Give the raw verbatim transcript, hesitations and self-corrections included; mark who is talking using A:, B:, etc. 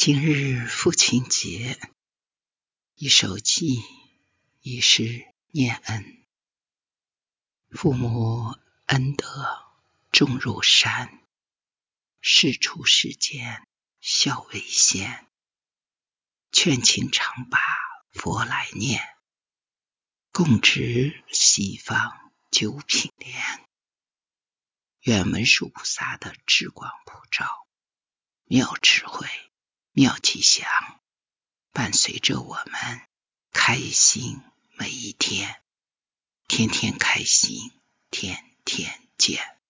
A: 今日父亲节，一首寄，一诗念恩。父母恩德重如山，事出世间孝为先。劝请常把佛来念，共执西方九品莲。愿文殊菩萨的智光普照，妙智慧妙吉祥，伴随着我们开心每一天，天天开心，天天见。